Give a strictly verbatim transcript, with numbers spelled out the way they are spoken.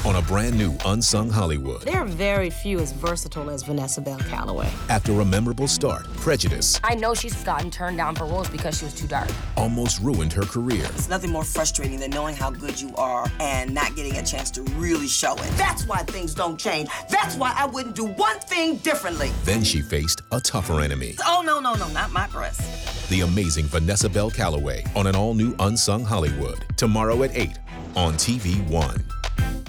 on a brand new Unsung Hollywood. There are very few as versatile as Vanessa Bell Calloway. After a memorable start, prejudice. I know she's gotten turned down for roles because she was too dark. Almost ruined her career. It's nothing more frustrating than knowing how good you are and not getting a chance to really show it. That's why things don't change. That's why I wouldn't do one thing differently. Then she faced a tougher enemy. Oh, no, no, no, not my breasts. The amazing Vanessa Bell Calloway on an all-new Unsung Hollywood. Tomorrow at eight on T V One.